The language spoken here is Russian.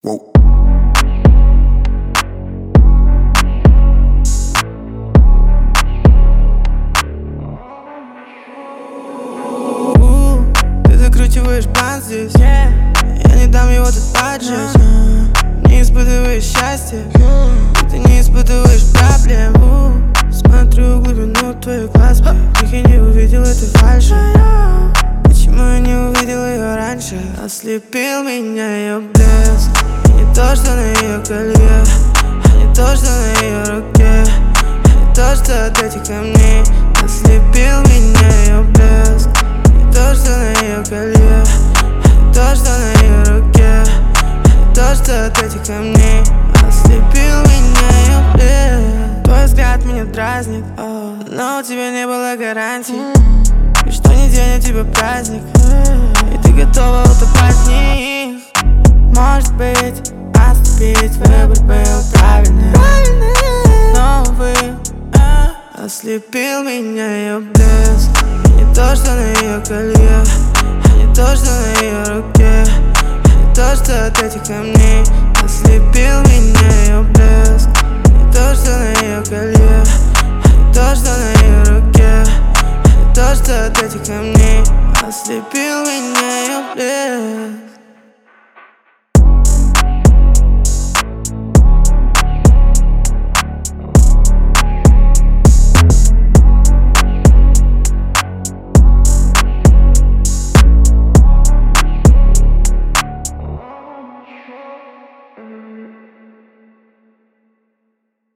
Whoa. Ты закручиваешь бант здесь, Я не дам его тут поджечь. Не испытываешь счастья, Ты не испытываешь проблем. Смотрю в глубину твоих глаз, их я не увидел этой фальши. Почему я не увидел ее раньше? Ослепил меня ее блеск. И не то, что на ее колье, не то, что на ее руке, не то, что от этих камней. Ослепил меня ее блеск. Не то, что на ее колье, не то, что на ее руке, не то, что от этих камней. Ослепил меня ее блеск. Твой взгляд меня дразнит, но у тебя не было гарантий, и что не день, у тебя праздник, и ты готова утопать в них. Может быть, отступить, выбор был правильный, но, увы, ослепил меня ее блеск. Не то, что на ее колье, не то, что на ее руке, не то, что от этих камней. Ослепил меня ее блеск. Не то, что на ее колье, не то, что на ее руке, не то, что от этих камней. Ослепил меня ее блеск.